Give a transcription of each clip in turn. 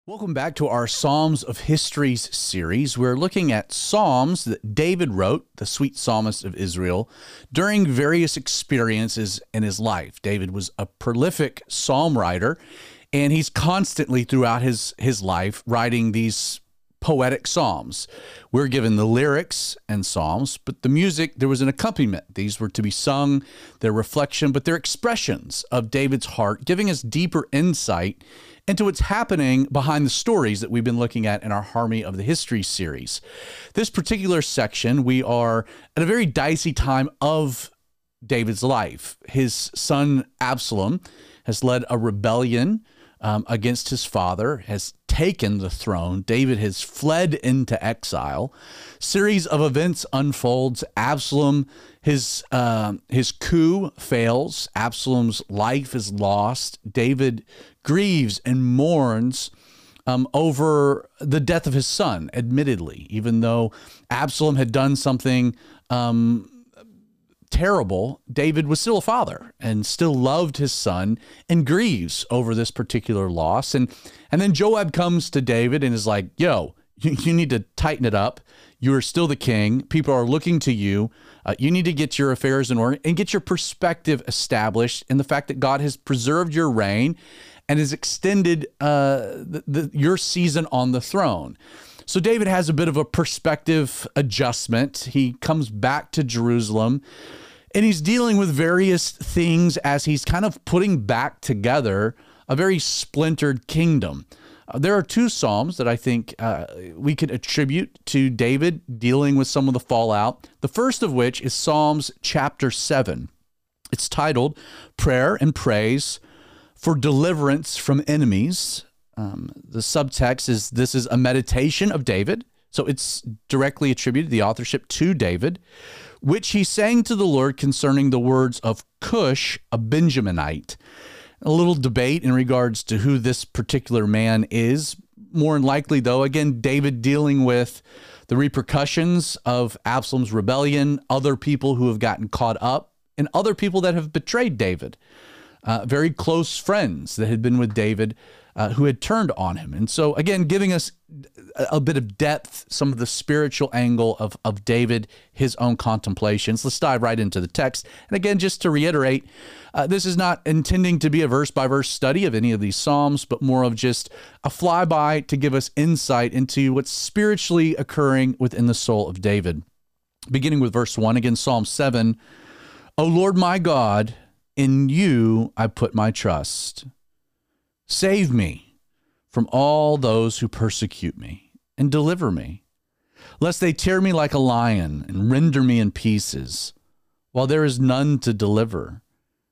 Welcome back to our Psalms of Histories series. We're looking at Psalms that David wrote, the sweet psalmist of Israel, during various experiences in his life. David was a prolific psalm writer, and he's constantly throughout his life writing these poetic psalms. We're given the lyrics and psalms, but the music, there was an accompaniment. These were to be sung, their reflection, but they're expressions of David's heart, giving us deeper insight into what's happening behind the stories that we've been looking at in our Harmony of the History series. This particular section, we are at a very dicey time of David's life. His son Absalom has led a rebellion against his father, has taken the throne. David has fled into exile. Series of events unfolds. Absalom, his coup fails. Absalom's life is lost. David grieves and mourns over the death of his son, admittedly, even though Absalom had done something terrible. David was still a father and still loved his son and grieves over this particular loss. And then Joab comes to David and is like, yo, you need to tighten it up. You are still the king. People are looking to you. You need to get your affairs in order and get your perspective established in the fact that God has preserved your reign and has extended your season on the throne. So David has a bit of a perspective adjustment. He comes back to Jerusalem, and he's dealing with various things as he's kind of putting back together a very splintered kingdom. There are two psalms that I think we could attribute to David dealing with some of the fallout. The first of which is Psalms chapter 7. It's titled Prayer and Praise for Deliverance from Enemies. The subtext is this is a meditation of David. So it's directly attributed, the authorship, to David, which he sang to the Lord concerning the words of Cush, a Benjaminite. A little debate in regards to who this particular man is. More than likely, though, again, David dealing with the repercussions of Absalom's rebellion, other people who have gotten caught up, and other people that have betrayed David. Very close friends that had been with David who had turned on him. And so, again, giving us a bit of depth, some of the spiritual angle of David, his own contemplations. Let's dive right into the text. And again, just to reiterate, this is not intending to be a verse-by-verse study of any of these Psalms, but more of just a flyby to give us insight into what's spiritually occurring within the soul of David. Beginning with verse 1, again, Psalm 7, O Lord my God, in you I put my trust. Save me from all those who persecute me, and deliver me, lest they tear me like a lion and render me in pieces, while there is none to deliver,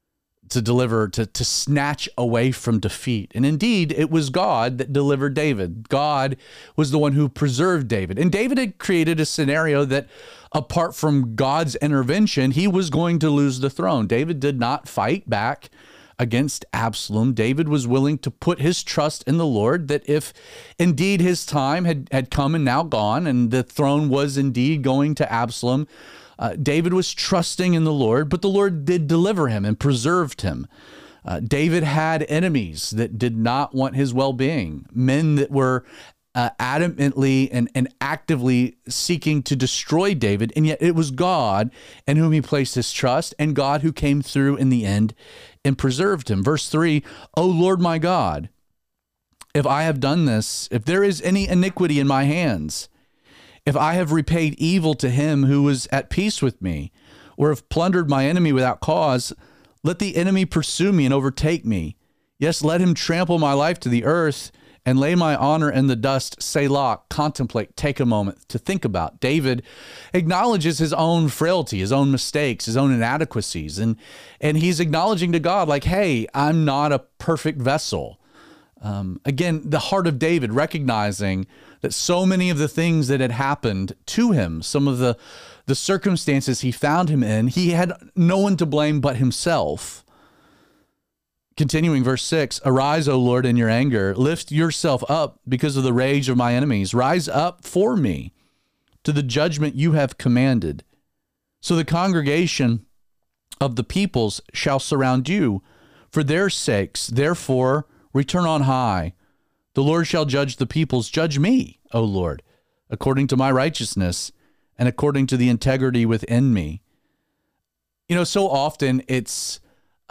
to snatch away from defeat. And indeed, it was God that delivered David. God was the one who preserved David. And David had created a scenario that, apart from God's intervention, he was going to lose the throne. David did not fight back against Absalom. David was willing to put his trust in the Lord, that if indeed his time had come and now gone, and the throne was indeed going to Absalom, David was trusting in the Lord, but the Lord did deliver him and preserved him. David had enemies that did not want his well-being, men that were adamantly and actively seeking to destroy David, and yet it was God in whom he placed his trust, and God who came through in the end and preserved him. Verse 3, O Lord my God, if I have done this, if there is any iniquity in my hands, if I have repaid evil to him who was at peace with me, or have plundered my enemy without cause, let the enemy pursue me and overtake me. Yes, let him trample my life to the earth and lay my honor in the dust. Selah, contemplate, take a moment to think about. David acknowledges his own frailty, his own mistakes, his own inadequacies, and he's acknowledging to God, like, hey, I'm not a perfect vessel. Again, the heart of David, recognizing that so many of the things that had happened to him, some of the circumstances he found him in, he had no one to blame but himself. Continuing verse 6, Arise, O Lord, in your anger. Lift yourself up because of the rage of my enemies. Rise up for me to the judgment you have commanded. So the congregation of the peoples shall surround you for their sakes. Therefore, return on high. The Lord shall judge the peoples. Judge me, O Lord, according to my righteousness and according to the integrity within me. You know, so often it's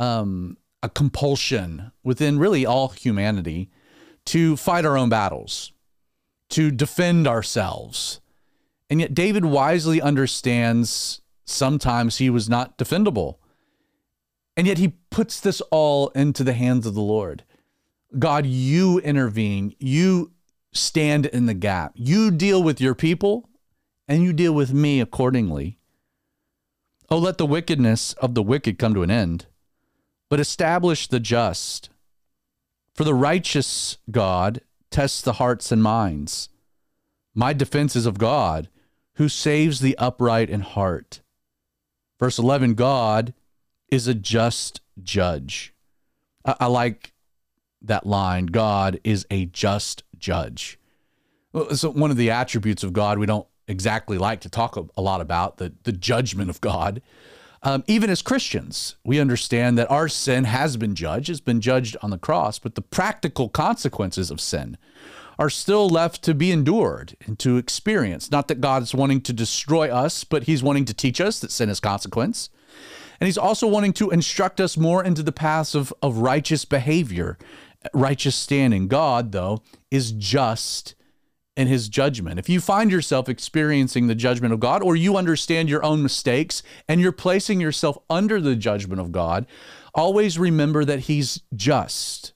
a compulsion within really all humanity to fight our own battles, to defend ourselves. And yet David wisely understands sometimes he was not defendable. And yet he puts this all into the hands of the Lord. God, you intervene. You stand in the gap. You deal with your people, and you deal with me accordingly. Oh, let the wickedness of the wicked come to an end, but establish the just. For the righteous God tests the hearts and minds. My defense is of God, who saves the upright in heart. Verse 11, God is a just judge. I like that line. God is a just judge. So one of the attributes of God we don't exactly like to talk a lot about, the judgment of God. Even as Christians, we understand that our sin has been judged. It's been judged on the cross, but the practical consequences of sin are still left to be endured and to experience. Not that God is wanting to destroy us, but he's wanting to teach us that sin has consequence. And he's also wanting to instruct us more into the paths of righteous behavior, righteous standing. God, though, is just in his judgment. If you find yourself experiencing the judgment of God, or you understand your own mistakes and you're placing yourself under the judgment of God, always remember that he's just,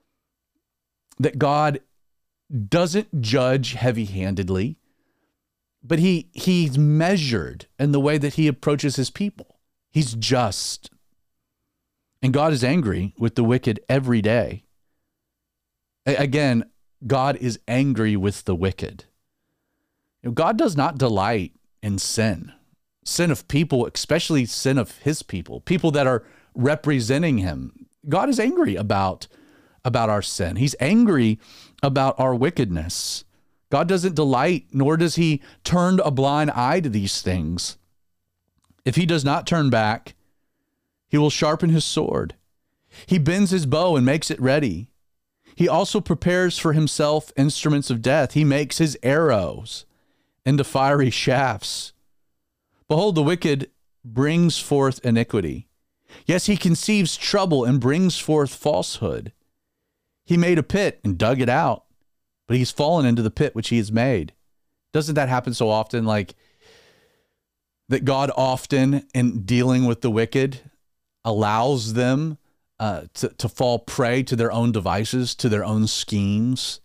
that God doesn't judge heavy-handedly, but he's measured in the way that he approaches his people. He's just. And God is angry with the wicked every day. Again, God is angry with the wicked. You know, God does not delight in sin. Sin of people, especially sin of his people that are representing him. God is angry about our sin. He's angry about our wickedness. God doesn't delight, nor does he turn a blind eye to these things. If he does not turn back, he will sharpen his sword. He bends his bow and makes it ready. He also prepares for himself instruments of death. He makes his arrows into fiery shafts. Behold, the wicked brings forth iniquity. Yes, he conceives trouble and brings forth falsehood. He made a pit and dug it out, but he's fallen into the pit which he has made. Doesn't that happen so often? Like that God often, in dealing with the wicked, allows them to fall prey to their own devices, to their own schemes.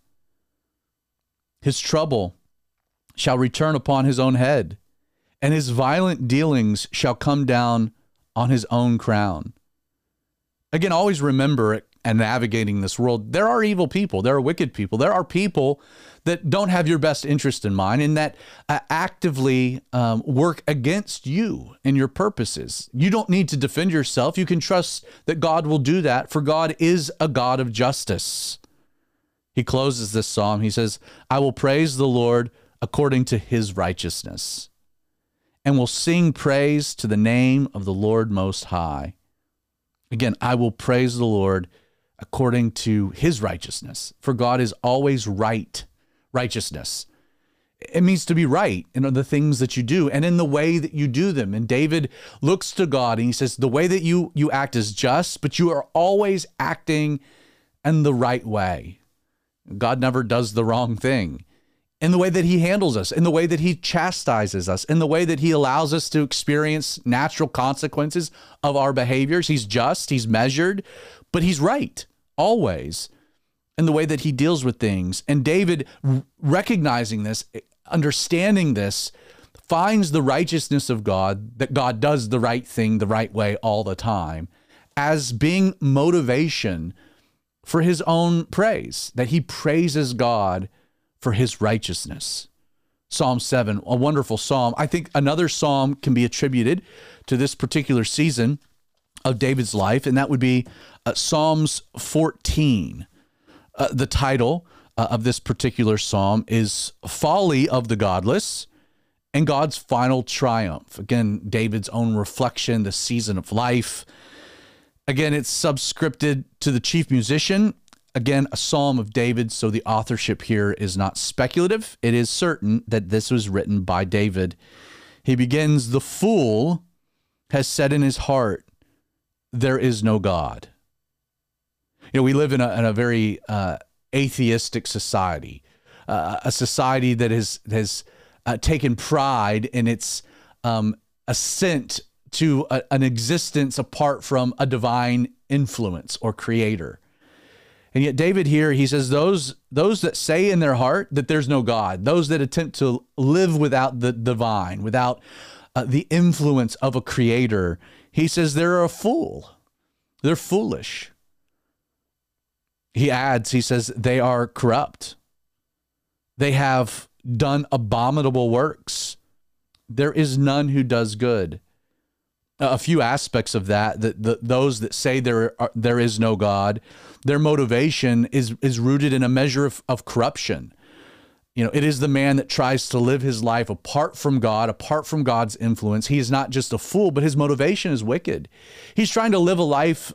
His trouble shall return upon his own head, and his violent dealings shall come down on his own crown. Again, always remember it. And navigating this world, there are evil people, there are wicked people, there are people that don't have your best interest in mind and that actively work against you and your purposes. You don't need to defend yourself. You can trust that God will do that, for God is a God of justice. He closes this psalm. He says, I will praise the Lord according to his righteousness, and will sing praise to the name of the Lord Most High. Again, I will praise the Lord according to his righteousness, for God is always right. Righteousness. It means to be right in the things that you do and in the way that you do them. And David looks to God and he says, the way that you act is just, but you are always acting in the right way. God never does the wrong thing. In the way that he handles us, in the way that he chastises us, in the way that he allows us to experience natural consequences of our behaviors. He's just, he's measured, but he's right, always, in the way that he deals with things. And David, recognizing this, understanding this, finds the righteousness of God, that God does the right thing the right way all the time, as being motivation for his own praise, that he praises God for his righteousness. Psalm 7, a wonderful psalm. I think another psalm can be attributed to this particular season of David's life, and that would be Psalms 14. The title of this particular psalm is Folly of the Godless and God's Final Triumph. Again, David's own reflection, the season of life. Again, it's subscripted to the chief musician again, a Psalm of David, so the authorship here is not speculative. It is certain that this was written by David. He begins, "The fool has said in his heart, there is no God." You know, we live in a very atheistic society, a society that has taken pride in its assent to an existence apart from a divine influence or creator. And yet David here, he says, those that say in their heart that there's no God, those that attempt to live without the divine, without the influence of a creator, he says they're a fool. They're foolish. He adds, he says, they are corrupt. They have done abominable works. There is none who does good. A few aspects of that, those that say there is no God, their motivation is rooted in a measure of corruption. You know, it is the man that tries to live his life apart from God, apart from God's influence. He is not just a fool, but his motivation is wicked. He's trying to live a life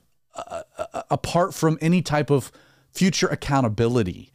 apart from any type of future accountability.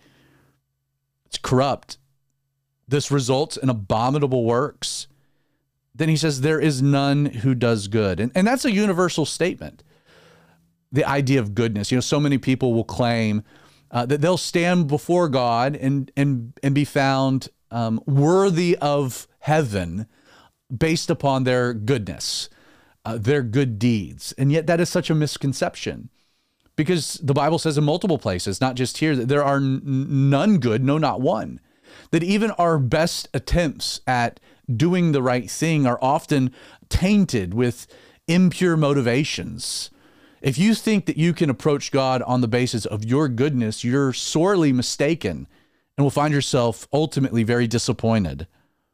It's corrupt. This results in abominable works. Then he says, there is none who does good. And that's a universal statement. The idea of goodness. You know, so many people will claim that they'll stand before God and be found worthy of heaven based upon their goodness, their good deeds. And yet that is such a misconception, because the Bible says in multiple places, not just here, that there are none good, no, not one. That even our best attempts at doing the right thing are often tainted with impure motivations. If you think that you can approach God on the basis of your goodness, you're sorely mistaken and will find yourself ultimately very disappointed.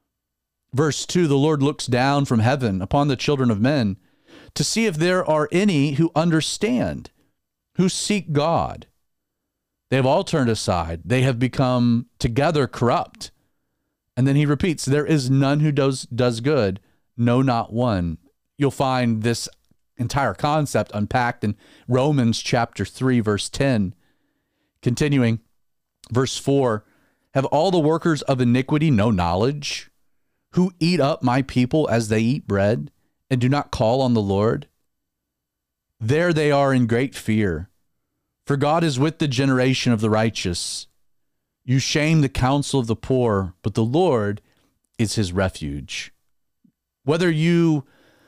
Verse 2, the Lord looks down from heaven upon the children of men to see if there are any who understand, who seek God. They have all turned aside. They have become together corrupt. And then he repeats, there is none who does good, no, not one. You'll find this entire concept unpacked in Romans chapter 3, verse 10. Continuing, verse 4, have all the workers of iniquity no knowledge, who eat up my people as they eat bread, and do not call on the Lord? There they are in great fear, for God is with the generation of the righteous. You shame the counsel of the poor, but the Lord is his refuge. Whether you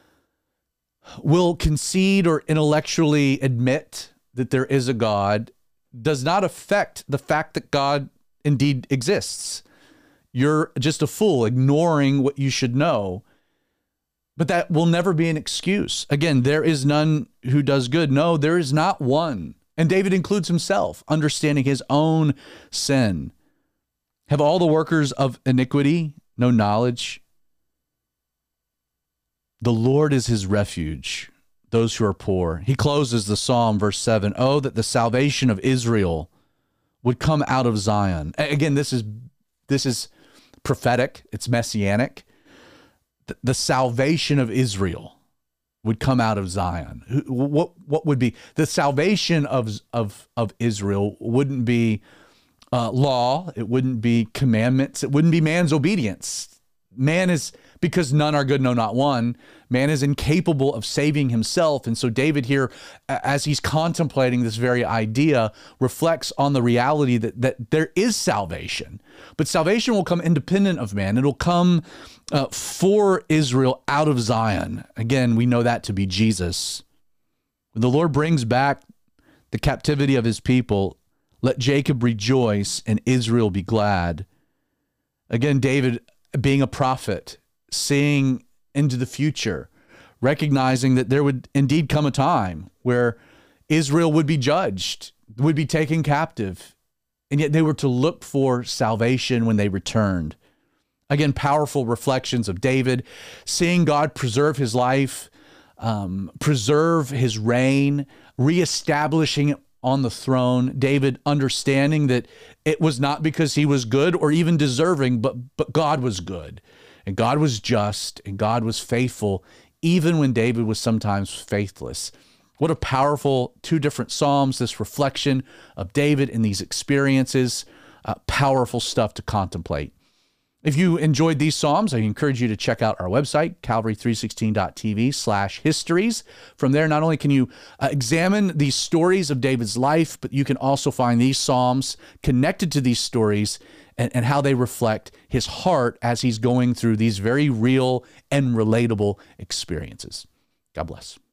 will concede or intellectually admit that there is a God does not affect the fact that God indeed exists. You're just a fool ignoring what you should know. But that will never be an excuse. Again, there is none who does good. No, there is not one. And David includes himself, understanding his own sin. Have all the workers of iniquity no knowledge? The Lord is his refuge, those who are poor. He closes the psalm, verse 7. Oh, that the salvation of Israel would come out of Zion. Again, this is prophetic. It's messianic. The salvation of Israel would come out of Zion. What would be the salvation of Israel? Wouldn't be law. It wouldn't be commandments. It wouldn't be man's obedience. Man is, because none are good, no, not one. Man is incapable of saving himself. And so David here, as he's contemplating this very idea, reflects on the reality that there is salvation. But salvation will come independent of man. It'll come for Israel out of Zion. Again, we know that to be Jesus. When the Lord brings back the captivity of his people, let Jacob rejoice and Israel be glad. Again, David, being a prophet, seeing into the future, recognizing that there would indeed come a time where Israel would be judged, would be taken captive, and yet they were to look for salvation when they returned. Again, powerful reflections of David, seeing God preserve his life, preserve his reign, reestablishing on the throne. David understanding that it was not because he was good or even deserving, but God was good, and God was just, and God was faithful, even when David was sometimes faithless. What a powerful two different Psalms, this reflection of David and these experiences, powerful stuff to contemplate. If you enjoyed these Psalms, I encourage you to check out our website, calvary316.tv/histories. From there, not only can you examine these stories of David's life, but you can also find these Psalms connected to these stories and how they reflect his heart as he's going through these very real and relatable experiences. God bless.